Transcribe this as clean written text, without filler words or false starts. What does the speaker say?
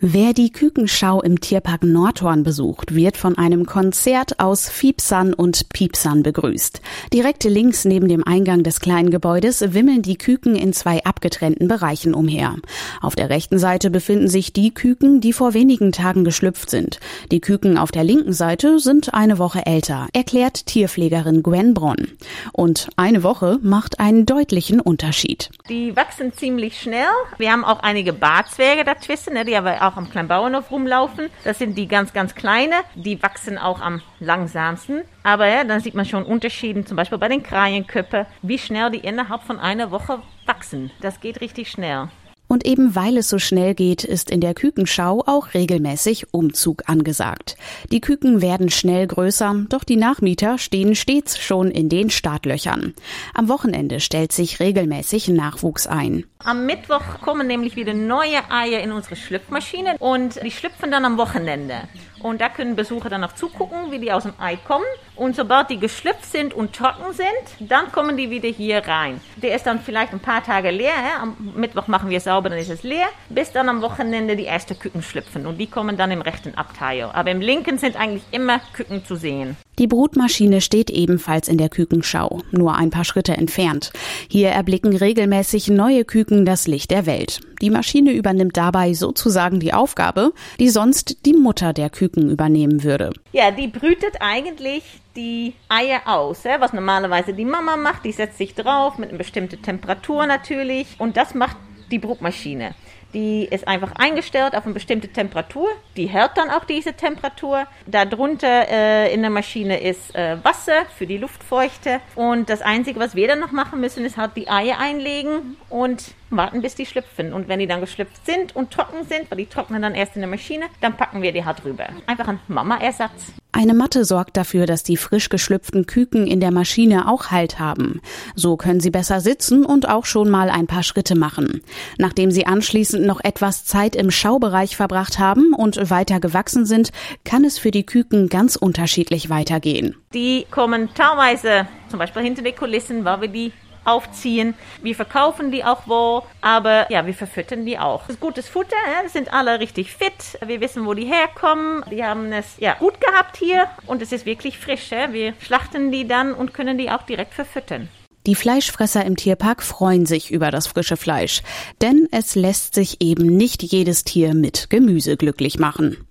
Wer die Kükenschau im Tierpark Nordhorn besucht, wird von einem Konzert aus Fiepsern und Piepsern begrüßt. Direkt links neben dem Eingang des kleinen Gebäudes wimmeln die Küken in 2 abgetrennten Bereichen umher. Auf der rechten Seite befinden sich die Küken, die vor wenigen Tagen geschlüpft sind. Die Küken auf der linken Seite sind eine Woche älter, erklärt Tierpflegerin Gwen Bronn. Und eine Woche macht einen deutlichen Unterschied. Die wachsen ziemlich schnell. Wir haben auch einige Barzwerge dazwischen, die aber auch am kleinen Bauernhof rumlaufen. Das sind die ganz, ganz kleine. Die wachsen auch am langsamsten. Aber ja, dann sieht man schon Unterschiede, zum Beispiel bei den Krähenköppen, wie schnell die innerhalb von einer Woche wachsen. Das geht richtig schnell. Und eben weil es so schnell geht, ist in der Kükenschau auch regelmäßig Umzug angesagt. Die Küken werden schnell größer, doch die Nachmieter stehen stets schon in den Startlöchern. Am Wochenende stellt sich regelmäßig Nachwuchs ein. Am Mittwoch kommen nämlich wieder neue Eier in unsere Schlüpfmaschine und die schlüpfen dann am Wochenende. Und da können Besucher dann noch zugucken, wie die aus dem Ei kommen. Und sobald die geschlüpft sind und trocken sind, dann kommen die wieder hier rein. Der ist dann vielleicht ein paar Tage leer. Am Mittwoch machen wir es sauber, dann ist es leer. Bis dann am Wochenende die ersten Küken schlüpfen. Und die kommen dann im rechten Abteil. Aber im linken sind eigentlich immer Küken zu sehen. Die Brutmaschine steht ebenfalls in der Kükenschau, nur ein paar Schritte entfernt. Hier erblicken regelmäßig neue Küken das Licht der Welt. Die Maschine übernimmt dabei sozusagen die Aufgabe, die sonst die Mutter der Küken übernehmen würde. Ja, die brütet eigentlich die Eier aus, was normalerweise die Mama macht. Die setzt sich drauf mit einer bestimmten Temperatur natürlich und das macht die Brutmaschine. Die ist einfach eingestellt auf eine bestimmte Temperatur. Die hält dann auch diese Temperatur. Darunter in der Maschine ist Wasser für die Luftfeuchte. Und das Einzige, was wir dann noch machen müssen, ist halt die Eier einlegen und warten, bis die schlüpfen. Und wenn die dann geschlüpft sind und trocken sind, weil die trocknen dann erst in der Maschine, dann packen wir die halt rüber. Einfach ein Mama-Ersatz. Eine Matte sorgt dafür, dass die frisch geschlüpften Küken in der Maschine auch Halt haben. So können sie besser sitzen und auch schon mal ein paar Schritte machen. Nachdem sie anschließend noch etwas Zeit im Schaubereich verbracht haben und weiter gewachsen sind, kann es für die Küken ganz unterschiedlich weitergehen. Die kommen teilweise zum Beispiel hinter die Kulissen, weil wir die aufziehen. Wir verkaufen die auch wohl, aber ja, wir verfüttern die auch. Das ist gutes Futter, das sind alle richtig fit. Wir wissen, wo die herkommen. Die haben es gut gehabt hier und es ist wirklich frisch. Wir schlachten die dann und können die auch direkt verfüttern. Die Fleischfresser im Tierpark freuen sich über das frische Fleisch, denn es lässt sich eben nicht jedes Tier mit Gemüse glücklich machen.